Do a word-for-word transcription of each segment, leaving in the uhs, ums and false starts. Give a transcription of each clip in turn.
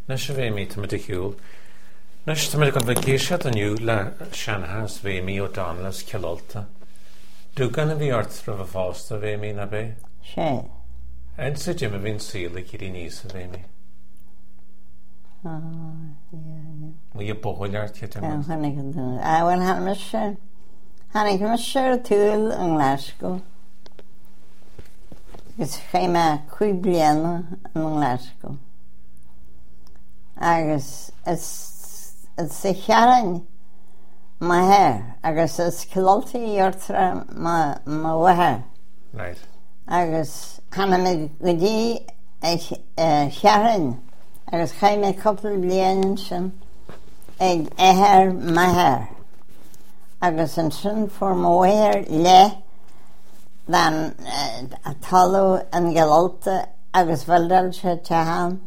Nes bhé mí tá de hiúil. Nes tá go bheith géisiad aniu le seanhas bhé mí ó dálas ceolta. Dú gan a bhí ort ra bh fásta bhé mí na bé? sé. Ein sa Jim a bhín síla irí níos a bhé mí. Mu i bóhaileart che te An hannig an dún. A bhain han me se. Hannig me se túil an Glasgow. Gus chéime chuig bliana an Glasgow. Agus is sa chearan ma hair. Agus is ciloltaí ortra ma wathair. Right. Agus hanna me go dtí chearan. Agus chéime couple blianan sin ag éair ma hair. Agus an sin for ma wathair le dan a talú an geolta agus bhildal se tehan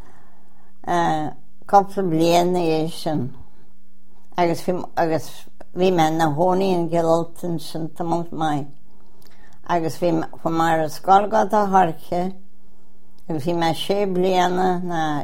couple bliana é sin agus agus bhí me na hónaí an geoltan sin tamont mai agus bhí fa mar a scáilgad a harche agus bhí me sé bliana na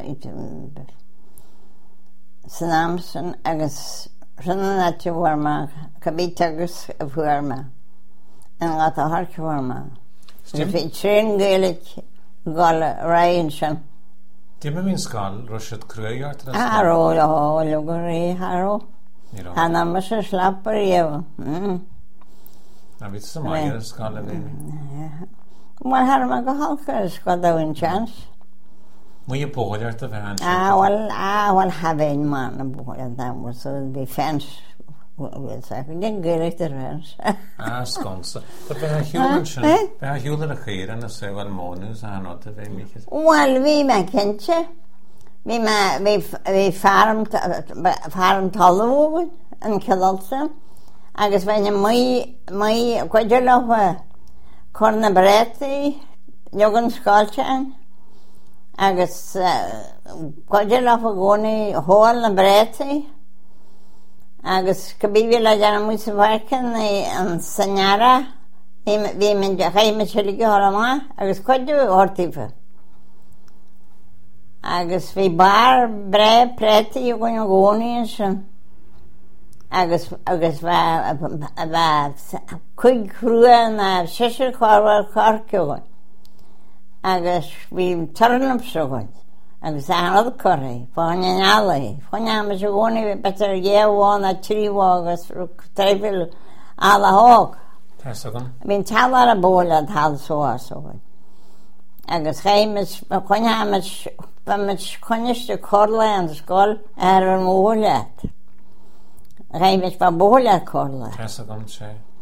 san amsan agus rinne na te bhharma cabí agus a bhuarma an gata harce bhharma agus bhí trín gaelig gáil raon sin. Dim a bhín scáil roisiad cruaíart? Aró, ó, lugur é aró. Hanna me se slappar éh. A bhí sa mai ar scáil a bhé mí? Mar har me go halcar scoil a bhain chans. Mu i bóhaileart a bheith an sin? Ah, well, ah, well, ha bhain man a bóhaileart that was so be fence. Well, so I didn't get it to fence. Ah, sconsa. But bheith a hiúlan sin, bheith a hiúlan a chéir an a sehil mónus a hanot a bheith míchas? Well, bhí me cinse. Bhí me, bhí farm, farm talúin an Cilolta. Agus bhain mai, mai, cuidir leh corna breti, legan scáiltean. Agus cuidir leh gcónaí hóil na breti. Agus cabí bhí le deanna músa bharcan an sanara. Bhí me de chaime siligi horama, agus cuidir hortífa. Agus bhí bar bre preti i gcóin gcónaí sin. Agus agus bheit chuig chrua na sisir chorhar carciúin. Agus bhí tarnam sugad. Agus anad corraí, fáin an alaí. Fáin am se gcónaí betar dhéháin a tríhá agus treifil ala hóg. Tesagan? Bhín talar a bóla tal sóá sugad. Agus chaimis, chuin hamis, bamis chuiniste corla an scoil ar an mólaat. Chaimis ba bóla corla. Tesagan sé.